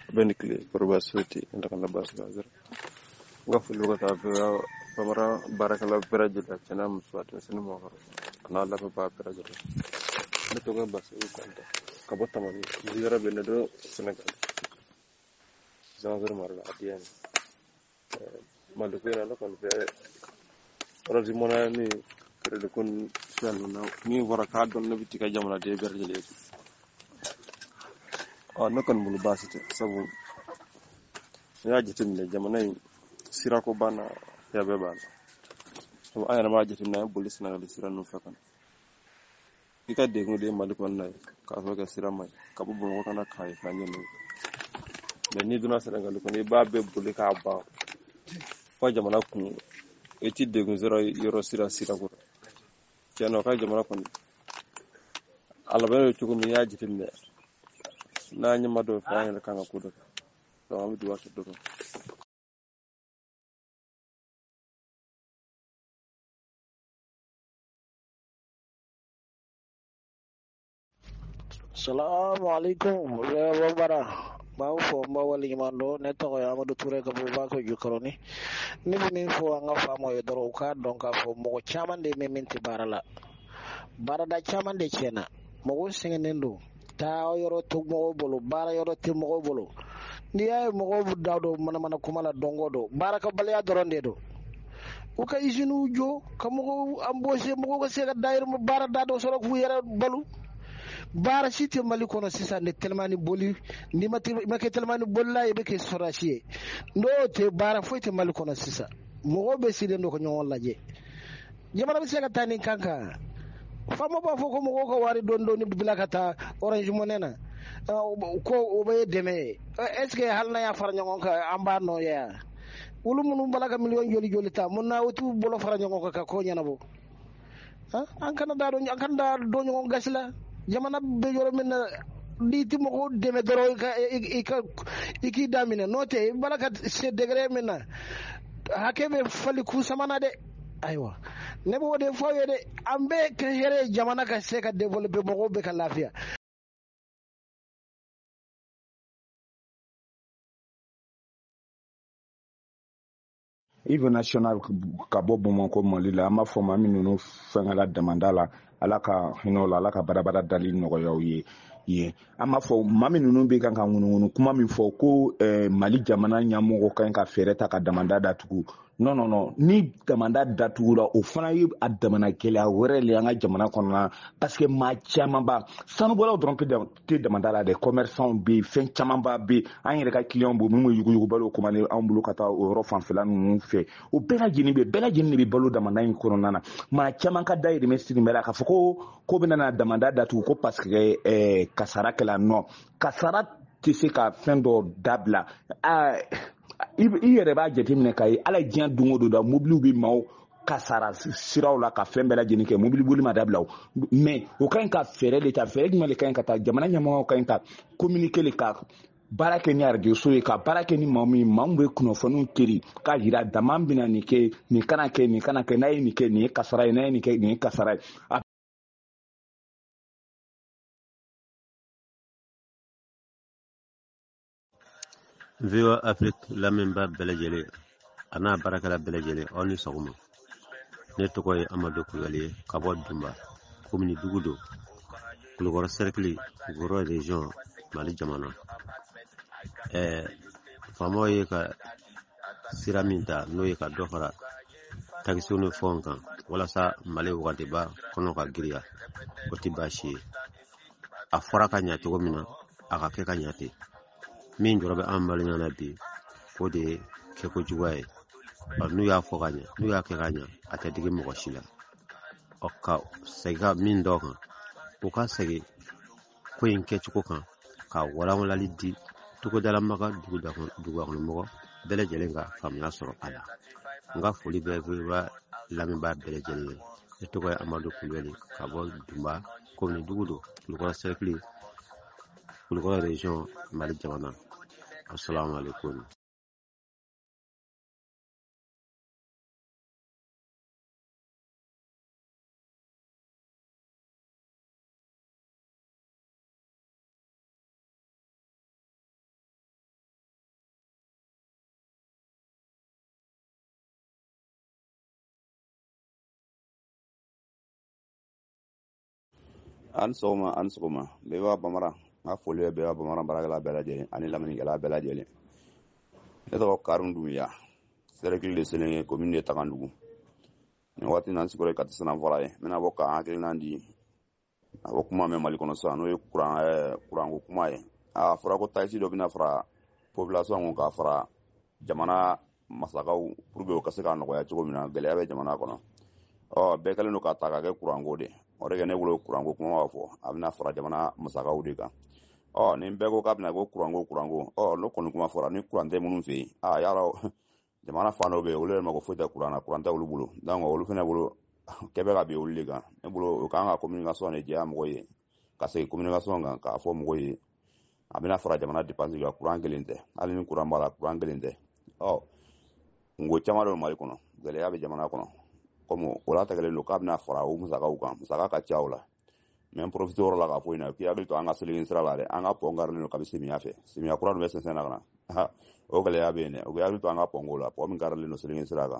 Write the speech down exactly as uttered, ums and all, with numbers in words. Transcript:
benikli probability inda kana bas gazar ngafu lugata ba pamara barakala berajula chana muswat sinu mo na la ba berajula ne to ga bas ukanta kabota mali zigara benado senegal zangar marla adiyan maluku na kon be rozi mona ni credo kon sel na ni wara ka don na bitika jamana de berjele o nakon mulu basite sabu ya jitin ne jamana sira ko bana ya be bana so ayana ma jitin na bolis na le sira no fakan dika de ngode maluko na ka so ga sira mai ka bu bon wona kai fa nyene ne ni duna sira ngal ko ni ba be bulika ba ko jamana ku eti de ngzira yoro sira sira ko jeno ka jamana ko ala be to ko mi ya jitin ne na nyama do fa ne kan ko do do am du wato do Assalamu alaikum wa bara bawo fo ma wali mando ne to ya amadu ture ka bu ba ko jukaroni ni ni fo nga fa mo e doro ka donc fo mo chaman de me minti barala barada chaman de chena mo go singenendo ta yoro to mo bolo bara yoro te mo bolo ni ay mo go dawdo mana mana kumala dongo do baraka balya doronde do uka isinu jo kamo ambosé mo go sega dair mo bara dado soro fu yara balu bara site mali kono sisa ne telmani boli ni mati make telmani bolla e be ke sorashi ndo te bara foite mali kono sisa mo be sile ndo ko nyon laje jamana be sega tani kanka famo ba foko mo ko wari don don ni bilakata orange monena ko o be deme est ce que halna ya far nyon ka amba no ya wulu munu balaga million joli joli ta munna wutu bolo far nyon ka ko nyana bo ha an kana da do an kana da do nyon gasla jamana be yoro min di ti mo deme doro ka ka iki damine note balaka se degré min hakebe fali ku samana de aywa ne bo de foye de ambe ka here jamana ka se ka développer mo be ka lafiya Ivo national ka bɔ Bamakɔ Mali la an b'a fɔ maa min ninnu fɛngɛla damanda la ala ka hinɛ o la ala ka barabara dali nɔgɔyaw ye ye an b'a fɔ maa min ninnu bɛ kan ka ŋunuŋunu kuma min fɔ ko eh, Mali jamana ɲɛmɔgɔ kan ka fɛɛrɛ ta ka damanda datugu non non non ni damanda datugura o fana ye a damana gɛlɛya wɛrɛ le an ka jamana kɔnɔna parce que maa camanba sanubɔlaw dɔrɔn tɛ damanda la dɛ commerçants bɛ yen fɛn camanba bɛ yen an yɛrɛ ka clients bɔ min bɛ yuguyugubalo commandé an bolo ka taa o yɔrɔ fanfɛla ninnu fɛ o bɛɛ lajɛlen bɛ bɛɛ lajɛlen de bɛ balo damanda in kɔnɔna na maa caman ka dayirimɛ siri bɛ la k'a fɔ ko ko bɛna damanda datugu ko parce que eh, kasara kɛla nɔ kasara tɛ se ka fɛn dɔ dabila ah, i yɛrɛ b'a jateminɛ k'a ye ala ye diɲɛ don o don da mobiliw bɛ maaw kasara siraw la ka fɛn bɛɛ lajɛlen kɛ mobili boli ma dabila o mais o ka ɲi ka fɛɛrɛ de ta fɛɛrɛ jumɛn de ka ɲi ka ta jamana ɲɛmɔgɔw ka ɲi ka communiquer le ka baara kɛ ni arajoso ye ka baara kɛ ni maa min maa min bɛ kunnafoniw teri k'a jira dama bɛna nin kɛ nin kana kɛ nin kana kɛ n'a ye nin kɛ nin ye kasara ye n'a ye nin kɛ nin ye kasara ye. Viva Afrique lamɛnba bɛɛ lajɛlen a n'a baarakɛla bɛɛ lajɛlen aw ni sɔgɔma ne tɔgɔ ye Amadu Kulibali ye ka bɔ Dunba komini dugu do Kulukɔrɔ cercle Goro region Mali jamana ɛɛ faamaw ye ka sira min ta n'o ye ka dɔ fara taxes ni fɛnw kan walasa Mali wagatiba kɔnɔ ka giriya o tɛ baasi ye a fɔra ka ɲɛ cogo min na a ka kɛ ka ɲɛ ten min jɔrɔ bɛ an Maliɲɛn na bi o de ye kɛkojuguya ye ɔ n'u y'a fɔ ka ɲɛ n'u y'a kɛ ka ɲɛ a tɛ digi mɔgɔ si la ɔ ka segin ka min dɔ kan u ka segin ko in kɛcogo kan ka walawalali di togodalamaga dugukɔnɔmɔgɔ bɛɛ lajɛlen ka faamuya sɔrɔ a la n ka foli bɛ Viva lamɛnbaa bɛɛ lajɛlen ye ne tɔgɔ ye Amadu Kulibali ka bɔ Dunba komini dugu do Kulukɔrɔ cercle Kulukɔrɔ region Mali jamana assalamu alaikum. an sɔgɔma an sɔgɔma bɛɛ b'a bamara n ka foli bɛ bɛɛ b'a bamara baarakɛla bɛɛ lajɛlen ani lamɛnnikɛla bɛɛ lajɛlen ne tɔgɔ Karun Dunbiya Cercle de Selenge commune de Tagandugu nin waati na n sigiyɔrɔ ye Kati Sanafara ye n bɛna bɔ ka hakilina di a ko kuma mɛn Mali kɔnɔ sisan n'o ye kuran kuranko kuma ye a fɔra ko taxi dɔ bɛna fara population kan ka fara jamana masakaw pour que o ka se ka nɔgɔya cogo min na gɛlɛya bɛ jamana kɔnɔ ɔ bɛɛ kɛlen don ka ta ka kɛ kuranko de o de kɛ ne bolo kuranko kuma b'a fɔ a bɛna fara jamana masakaw de kan ɔ nin bɛɛ ko k'a bɛna ko kuranko kuranko ɔ n'o kɔni kuma fɔra ni kuran tɛ minnu fɛ yen a y'a jamana fan dɔw bɛ yen olu yɛrɛ ma ko foyi tɛ kuran na kuran tɛ olu bolo donc olu fana bolo kɛ bɛ ka bin olu de kan ne bolo o kan ka communication de diya mɔgɔw ye ka segin communication kan k'a fɔ mɔgɔw ye a bɛna fara jamana dépense kan kuran kelen tɛ hali ni kuran b'a la kuran kelen tɛ ɔ ngo caman dɔ Mali kɔnɔ gɛlɛya bɛ jamana kɔnɔ comme o la tɛgɛlen don k'a bɛna fara o musakaw kan musaka ka ca o la mais n profite yɔrɔ la k'a fɔ yen na k'i hakili to an ka seleke sira la dɛ an ka pont garilen don kabi semiya fɛ semiya kura dun bɛ sɛnsɛn na ka na o gɛlɛya bɛ yen dɛ o k'i hakili to an ka pont ko la pont min garilen don seleke sira kan